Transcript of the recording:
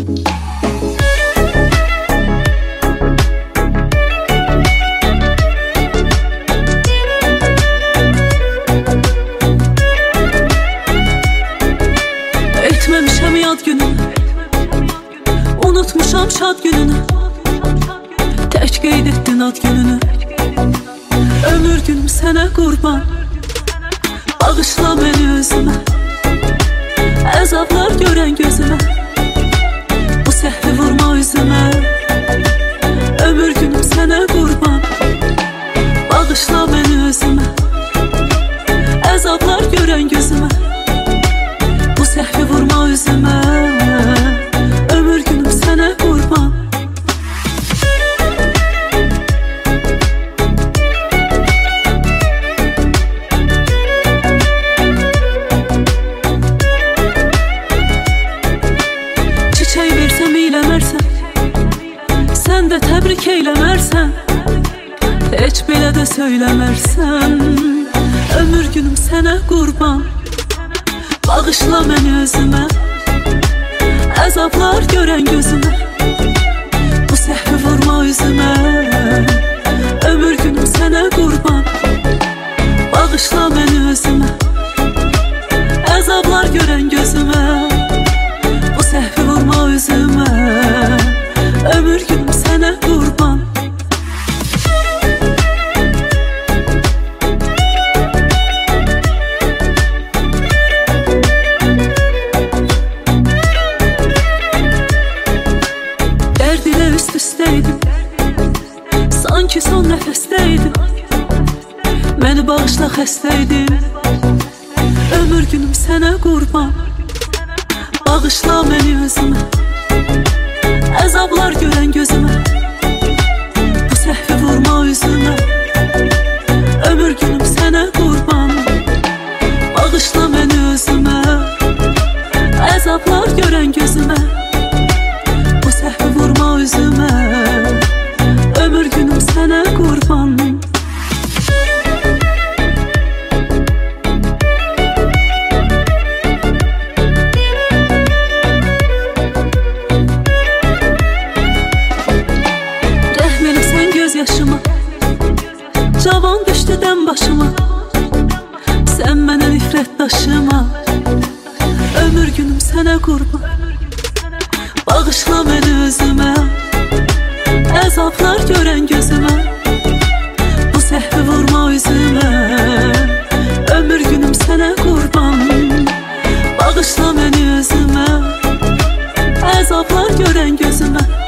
Etmemişəm yad gününü, unutmuşam şad gününü, tək qeyd etdin ad gününü. Ömür günüm sənə qurban, bağışla məni özümə, əzablar görən gözümə, bu səhvi vurma üzümə. Ömür günüm sənə qurban, bağışla məni özümə, əzablar görən gözümə, bu səhvi vurma üzümə. Ömür günüm sənə qurban. Çiçək versəm eyləmərsən, sən də təbrik eyləmərsən, heç belə də söyləmərsən. Ömür günüm sənə qurban, bağışla məni özümə, əzablar görən gözümə, bu səhvi vurma üzümə. Ömür günüm sənə qurban, bağışla məni özümə, əzablar görən gözümə, bu səhvi vurma üzümə. Ömür günüm sənə qurban. Üst-üstəydim, sanki son nəfəsdəydim, məni bağışla xəstəydim. Ömür günüm sənə qurban, bağışla məni özümə, əzablar görən gözümə, bu səhvi vurma üzümə. Ömür günüm sənə qurban, bağışla məni özümə, əzablar görən gözümə, bu səhvi vurma üzümə. Ömür günüm sənə qurban. Rəhm eləsən göz yaşıma, cavan düşdü dən başıma, sən mənə nifrət daşıma. Ömür günüm sənə qurban, bağışla məni özümə, əzablar görən gözümə, bu səhvi vurma üzümə. Ömür günüm sənə qurban, bağışla məni özümə, əzablar görən gözümə,